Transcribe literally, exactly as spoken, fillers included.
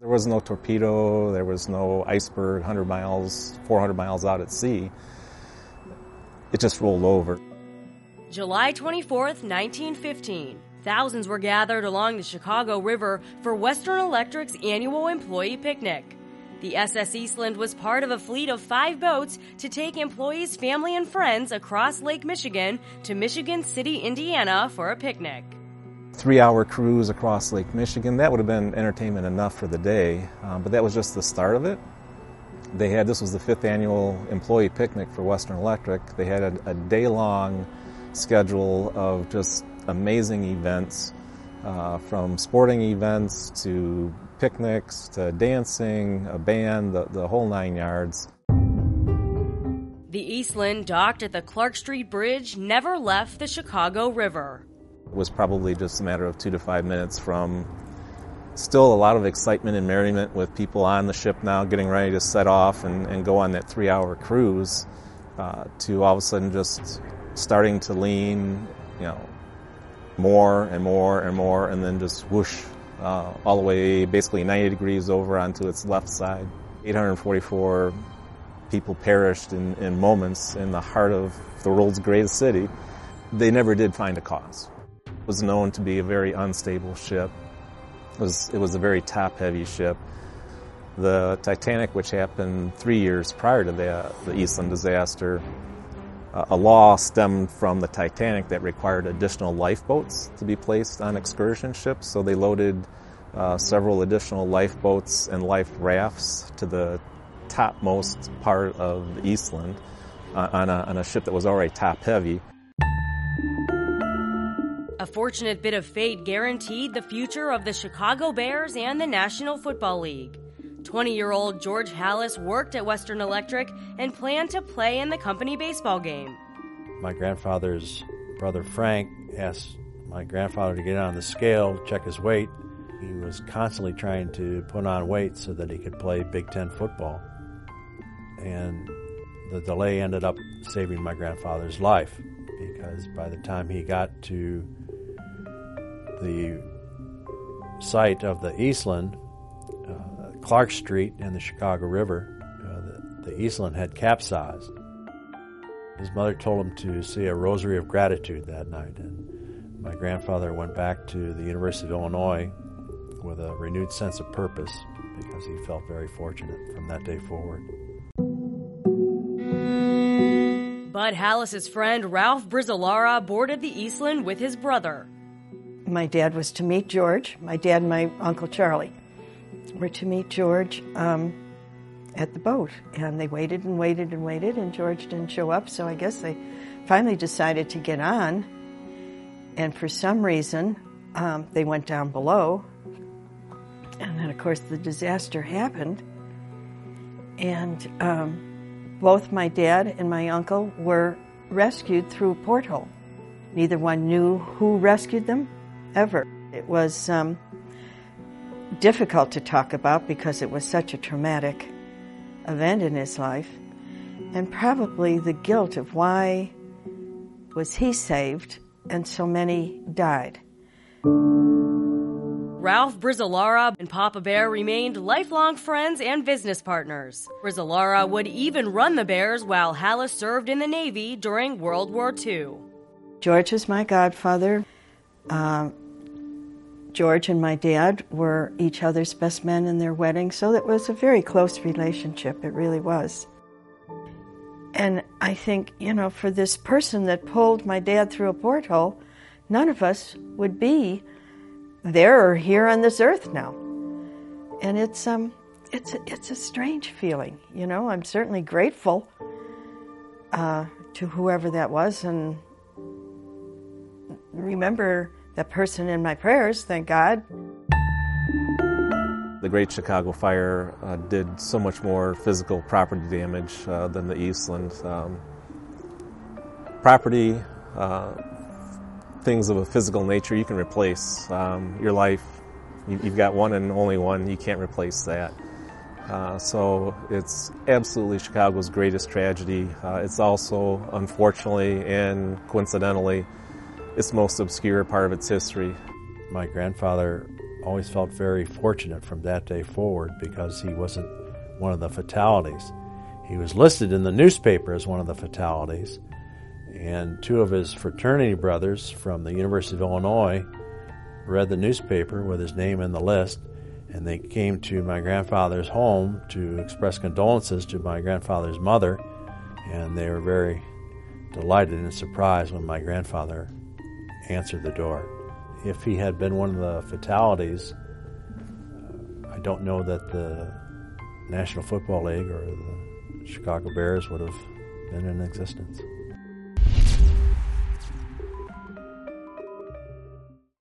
There was no torpedo, there was no iceberg one hundred miles, four hundred miles out at sea. It just rolled over. July twenty-fourth, nineteen fifteen. Thousands were gathered along the Chicago River for Western Electric's annual employee picnic. The S S Eastland was part of a fleet of five boats to take employees, family, and friends across Lake Michigan to Michigan City, Indiana for a picnic. Three-hour cruise across Lake Michigan, that would have been entertainment enough for the day, um, but that was just the start of it. They had, this was the fifth annual employee picnic for Western Electric. They had a, a day-long schedule of just amazing events, uh, from sporting events to picnics to dancing, a band, the, the whole nine yards. The Eastland, docked at the Clark Street Bridge, never left the Chicago River. It was probably just a matter of two to five minutes from still a lot of excitement and merriment with people on the ship now getting ready to set off and, and go on that three-hour cruise, uh, to all of a sudden just starting to lean, you know, more and more and more, and then just whoosh, uh, all the way basically ninety degrees over onto its left side. eight hundred forty-four people perished in, in moments in the heart of the world's greatest city. They never did find a cause. It was known to be a very unstable ship. It was, it was a very top-heavy ship. The Titanic, which happened three years prior to the, the Eastland disaster, uh, a law stemmed from the Titanic that required additional lifeboats to be placed on excursion ships, so they loaded uh, several additional lifeboats and life rafts to the topmost part of the Eastland uh, on, a, on a ship that was already top-heavy. A fortunate bit of fate guaranteed the future of the Chicago Bears and the National Football League. twenty-year-old George Halas worked at Western Electric and planned to play in the company baseball game. My grandfather's brother Frank asked my grandfather to get on the scale to check his weight. He was constantly trying to put on weight so that he could play Big Ten football. And the delay ended up saving my grandfather's life, because by the time he got to the site of the Eastland, uh, Clark Street and the Chicago River, uh, the, the Eastland had capsized. His mother told him to say a rosary of gratitude that night, and my grandfather went back to the University of Illinois with a renewed sense of purpose, because he felt very fortunate from that day forward. Bud Halas's friend Ralph Brizzalara boarded the Eastland with his brother. My dad was to meet George. My dad and my Uncle Charlie were to meet George um, at the boat. And they waited and waited and waited, and George didn't show up, so I guess they finally decided to get on. And for some reason, um, they went down below. And then, of course, the disaster happened. And um, both my dad and my uncle were rescued through a porthole. Neither one knew who rescued them, ever. It was um, difficult to talk about because it was such a traumatic event in his life, and probably the guilt of why was he saved and so many died. Ralph Brizzalara and Papa Bear remained lifelong friends and business partners. Brizzalara would even run the Bears while Halas served in the Navy during World War Two. George was my godfather. Uh, George and my dad were each other's best men in their wedding, so it was a very close relationship. It really was. And I think, you know, for this person that pulled my dad through a porthole, none of us would be there or here on this earth now. And it's um, it's a, it's a strange feeling, you know. I'm certainly grateful uh, to whoever that was, and remember that person in my prayers, thank God. The Great Chicago Fire uh, did so much more physical property damage uh, than the Eastland. Um, property, uh, things of a physical nature you can replace. Um, your life, you, you've got one and only one, you can't replace that. Uh, so it's absolutely Chicago's greatest tragedy. Uh, it's also, unfortunately and coincidentally, its most obscure part of its history. My grandfather always felt very fortunate from that day forward because he wasn't one of the fatalities. He was listed in the newspaper as one of the fatalities, and two of his fraternity brothers from the University of Illinois read the newspaper with his name in the list, and they came to my grandfather's home to express condolences to my grandfather's mother, and they were very delighted and surprised when my grandfather answered the door. If he had been one of the fatalities, I don't know that the National Football League or the Chicago Bears would have been in existence.